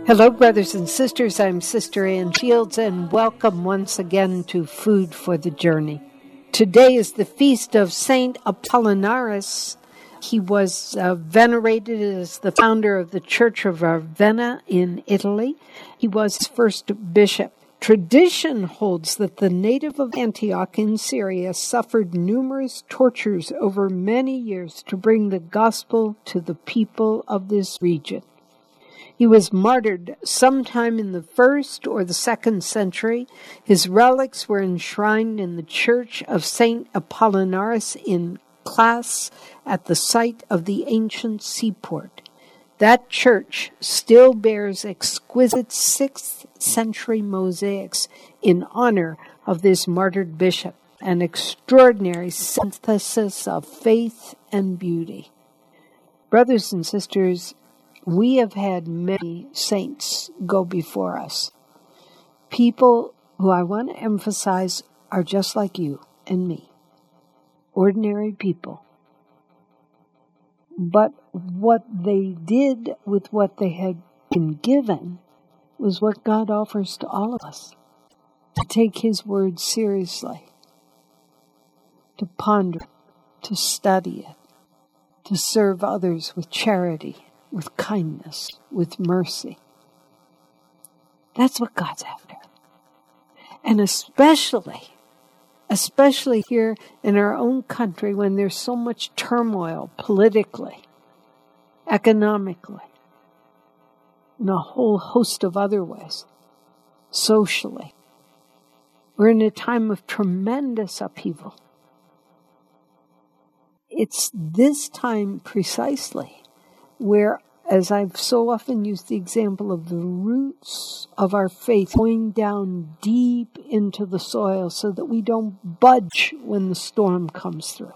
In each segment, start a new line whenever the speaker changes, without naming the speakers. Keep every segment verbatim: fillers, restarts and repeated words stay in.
Hello, brothers and sisters. I'm Sister Ann Shields, and welcome once again to Food for the Journey. Today is the feast of Saint Apollinaris. He was uh, venerated as the founder of the Church of Ravenna in Italy. He was his first bishop. Tradition holds that the native of Antioch in Syria suffered numerous tortures over many years to bring the gospel to the people of this region. He was martyred sometime in the first or the second century. His relics were enshrined in the Church of Saint Apollinaris in Classe at the site of the ancient seaport. That church still bears exquisite sixth century mosaics in honor of this martyred bishop, an extraordinary synthesis of faith and beauty. Brothers and sisters, we have had many saints go before us. People who I want to emphasize are just like you and me. Ordinary people. But what they did with what they had been given was what God offers to all of us. To take His word seriously. To ponder, to study it. To serve others with charity, with kindness, with mercy. That's what God's after. And especially, especially here in our own country when there's so much turmoil politically, economically, in a whole host of other ways, socially. We're in a time of tremendous upheaval. It's this time precisely where, as I've so often used the example of the roots of our faith going down deep into the soil so that we don't budge when the storm comes through.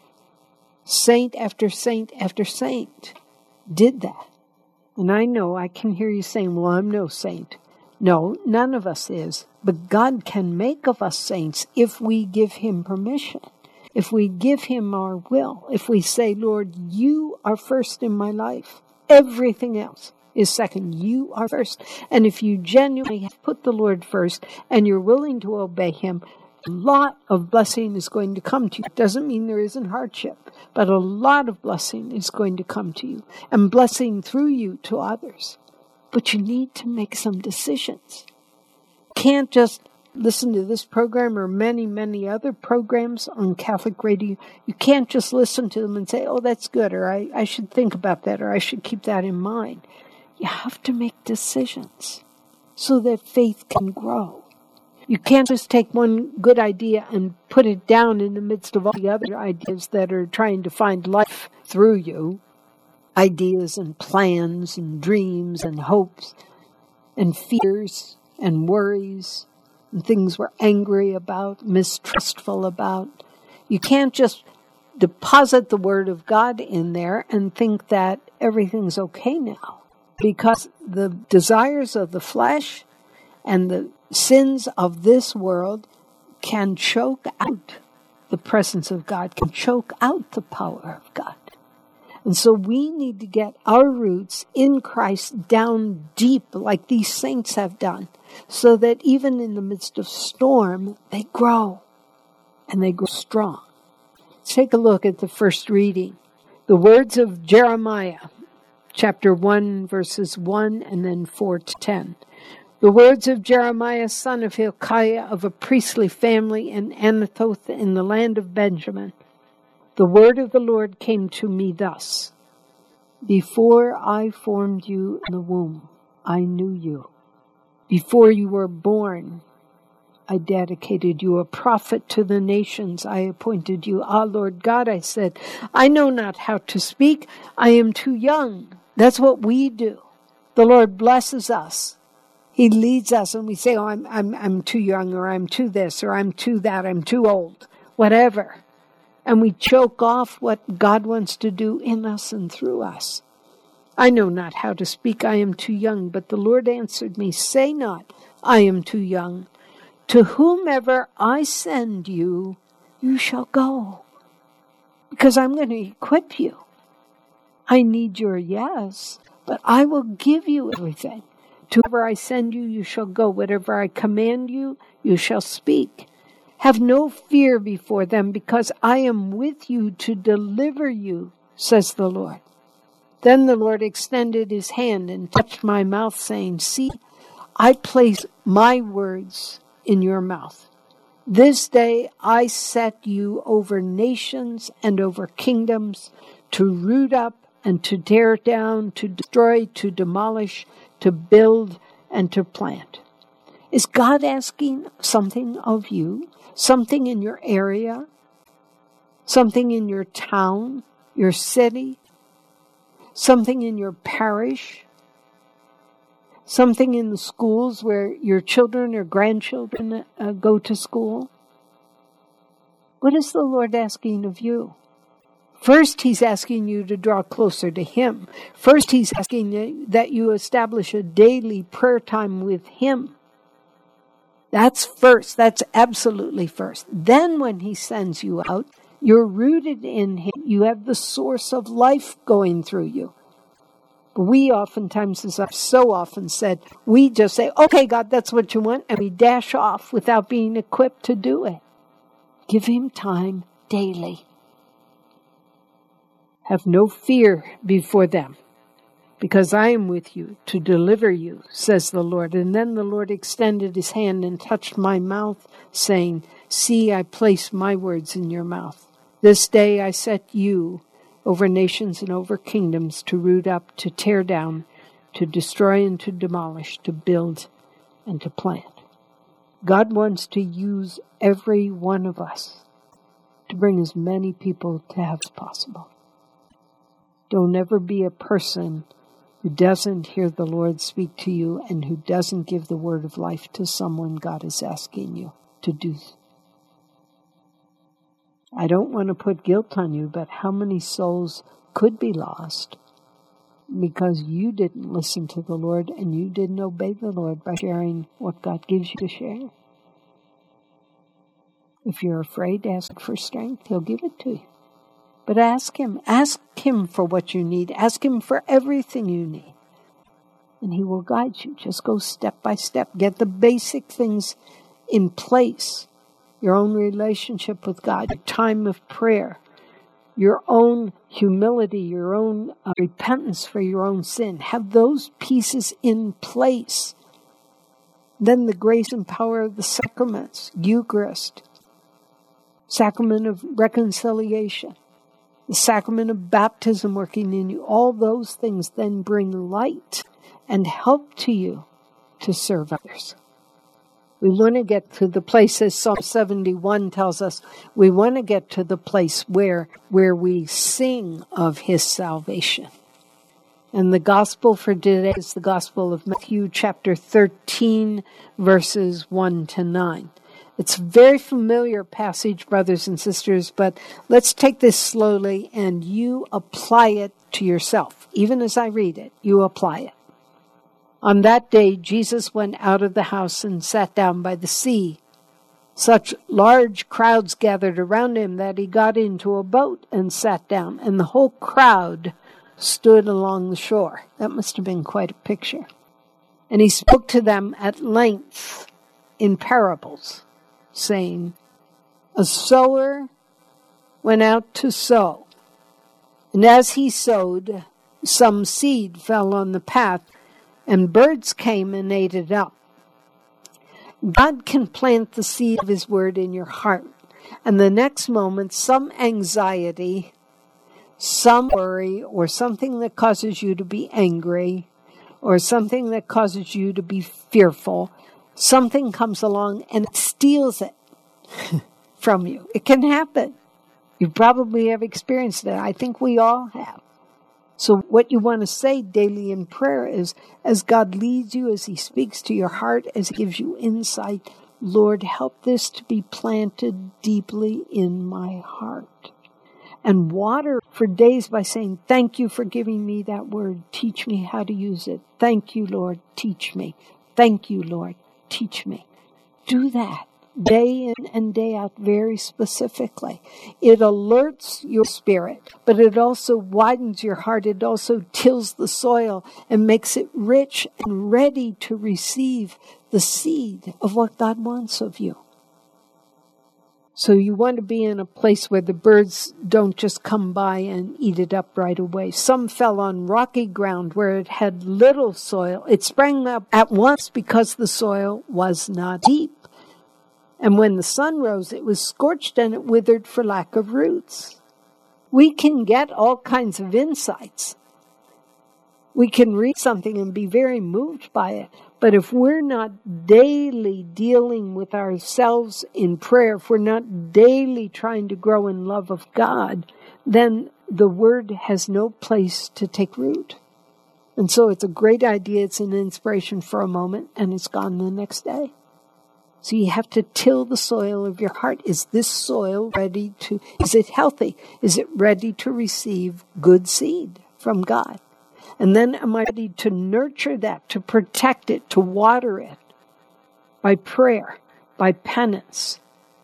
Saint after saint after saint did that. And I know I can hear you saying, well, I'm no saint. No, none of us is. But God can make of us saints if we give Him permission. If we give Him our will, if we say, Lord, you are first in my life. Everything else is second. You are first. And if you genuinely have put the Lord first and you're willing to obey Him, a lot of blessing is going to come to you. It doesn't mean there isn't hardship, but a lot of blessing is going to come to you and blessing through you to others. But you need to make some decisions. You can't just listen to this program or many, many other programs on Catholic radio. You can't just listen to them and say, oh, that's good, or I, I should think about that, or I should keep that in mind. You have to make decisions so that faith can grow. You can't just take one good idea and put it down in the midst of all the other ideas that are trying to find life through you. Ideas and plans and dreams and hopes and fears and worries. And things we're angry about, mistrustful about. You can't just deposit the Word of God in there and think that everything's okay now. Because the desires of the flesh and the sins of this world can choke out the presence of God, can choke out the power of God. And so we need to get our roots in Christ down deep like these saints have done, so that even in the midst of storm, they grow and they grow strong. Let's take a look at the first reading. The words of Jeremiah, chapter one, verses one and then four to ten. The words of Jeremiah, son of Hilkiah, of a priestly family in Anathoth in the land of Benjamin. The word of the Lord came to me thus. Before I formed you in the womb, I knew you. Before you were born, I dedicated you a prophet to the nations. I appointed you. Ah, Lord God, I said, I know not how to speak. I am too young. That's what we do. The Lord blesses us. He leads us and we say, oh, I'm, I'm, I'm too young, or I'm too this, or I'm too that, I'm too old, whatever. And we choke off what God wants to do in us and through us. I know not how to speak, I am too young. But the Lord answered me, say not, I am too young. To whomever I send you, you shall go. Because I'm going to equip you. I need your yes, but I will give you everything. To wherever I send you, you shall go. Whatever I command you, you shall speak. Have no fear before them, because I am with you to deliver you, says the Lord. Then the Lord extended his hand and touched my mouth, saying, See, I place my words in your mouth. This day I set you over nations and over kingdoms, to root up and to tear down, to destroy, to demolish, to build, and to plant. Is God asking something of you? Something in your area? Something in your town, your city? Something in your parish? Something in the schools where your children or grandchildren uh, go to school? What is the Lord asking of you? First, he's asking you to draw closer to him. First, he's asking that you establish a daily prayer time with him. That's first. That's absolutely first. Then when he sends you out, you're rooted in him. You have the source of life going through you. But we oftentimes, as I've so often said, we just say, okay, God, that's what you want, and we dash off without being equipped to do it. Give him time daily. Have no fear before them, because I am with you to deliver you, says the Lord. And then the Lord extended his hand and touched my mouth, saying, See, I place my words in your mouth. This day I set you over nations and over kingdoms, to root up, to tear down, to destroy and to demolish, to build and to plant. God wants to use every one of us to bring as many people to heaven as possible. Don't ever be a person who doesn't hear the Lord speak to you and who doesn't give the word of life to someone God is asking you to do. I don't want to put guilt on you, but how many souls could be lost because you didn't listen to the Lord and you didn't obey the Lord by sharing what God gives you to share? If you're afraid, ask for strength. He'll give it to you. But ask him. Ask him for what you need. Ask him for everything you need. And he will guide you. Just go step by step. Get the basic things in place. Your own relationship with God, your time of prayer, your own humility, your own uh, repentance for your own sin. Have those pieces in place. Then the grace and power of the sacraments, Eucharist, sacrament of reconciliation, the sacrament of baptism working in you. All those things then bring light and help to you to serve others. We want to get to the place, as Psalm seventy-one tells us, we want to get to the place where, where we sing of his salvation. And the gospel for today is the gospel of Matthew chapter thirteen, verses one to nine. It's a very familiar passage, brothers and sisters, but let's take this slowly and you apply it to yourself. Even as I read it, you apply it. On that day, Jesus went out of the house and sat down by the sea. Such large crowds gathered around him that he got into a boat and sat down, and the whole crowd stood along the shore. That must have been quite a picture. And he spoke to them at length in parables, saying, A sower went out to sow, and as he sowed, some seed fell on the path, and birds came and ate it up. God can plant the seed of his word in your heart, and the next moment some anxiety, some worry, or something that causes you to be angry, or something that causes you to be fearful, something comes along and it steals it from you. It can happen. You probably have experienced it. I think we all have. So what you want to say daily in prayer is, as God leads you, as he speaks to your heart, as he gives you insight, Lord, help this to be planted deeply in my heart. And water for days by saying, thank you for giving me that word. Teach me how to use it. Thank you, Lord. Teach me. Thank you, Lord. Teach me. Do that. day in and day out very specifically. It alerts your spirit, but it also widens your heart. It also tills the soil and makes it rich and ready to receive the seed of what God wants of you. So you want to be in a place where the birds don't just come by and eat it up right away. Some fell on rocky ground where it had little soil. It sprang up at once because the soil was not deep. And when the sun rose, it was scorched and it withered for lack of roots. We can get all kinds of insights. We can read something and be very moved by it. But if we're not daily dealing with ourselves in prayer, if we're not daily trying to grow in love of God, then the word has no place to take root. And so it's a great idea. It's an inspiration for a moment, and it's gone the next day. So you have to till the soil of your heart. Is this soil ready to, is it healthy? Is it ready to receive good seed from God? And then am I ready to nurture that, to protect it, to water it by prayer, by penance?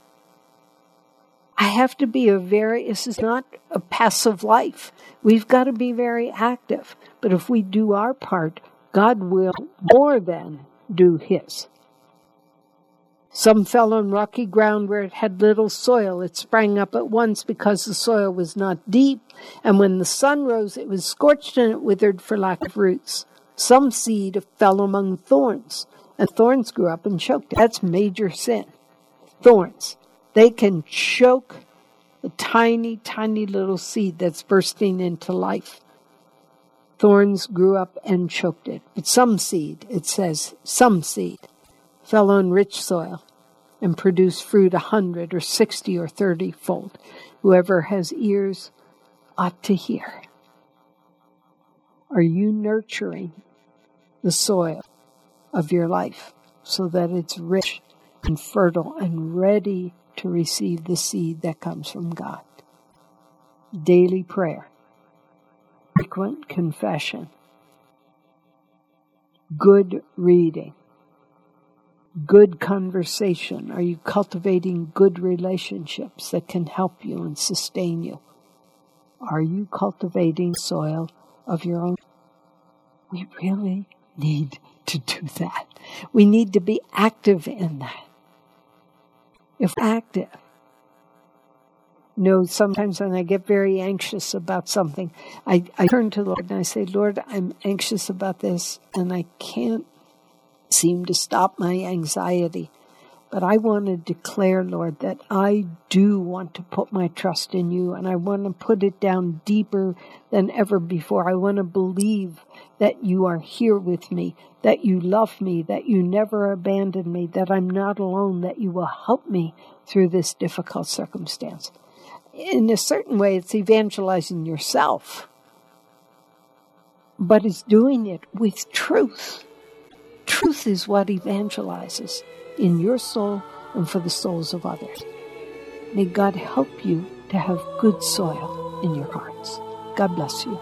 I have to be a very, this is not a passive life. We've got to be very active. But if we do our part, God will more than do his. Some fell on rocky ground where it had little soil. It sprang up at once because the soil was not deep. And when the sun rose, it was scorched and it withered for lack of roots. Some seed fell among thorns, and thorns grew up and choked it. That's major sin. Thorns. They can choke the tiny, tiny little seed that's bursting into life. Thorns grew up and choked it. But some seed, it says, some seed, fell on rich soil and produced fruit a hundred or sixty or thirty fold. Whoever has ears ought to hear. Are you nurturing the soil of your life so that it's rich and fertile and ready to receive the seed that comes from God? Daily prayer, frequent confession, good reading, good conversation. Are you cultivating good relationships that can help you and sustain you? Are you cultivating soil of your own? We really need to do that. We need to be active in that. If we're active, you know, sometimes when I get very anxious about something, I, I turn to the Lord and I say, Lord, I'm anxious about this and I can't seem to stop my anxiety. But I want to declare, Lord, that I do want to put my trust in you, and I want to put it down deeper than ever before. I want to believe that you are here with me, that you love me, that you never abandon me, that I'm not alone, that you will help me through this difficult circumstance. In a certain way, it's evangelizing yourself, but it's doing it with truth. Truth is what evangelizes in your soul and for the souls of others. May God help you to have good soil in your hearts. God bless you.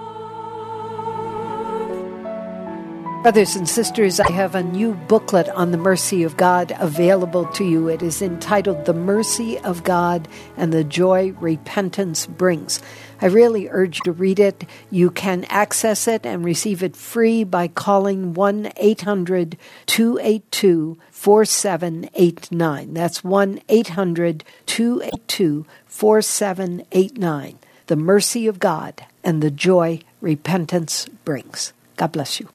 Brothers and sisters, I have a new booklet on the mercy of God available to you. It is entitled The Mercy of God and the Joy Repentance Brings. I really urge you to read it. You can access it and receive it free by calling one eight hundred two eight two four seven eight nine. That's one eight hundred two eight two four seven eight nine. The Mercy of God and the Joy Repentance Brings. God bless you.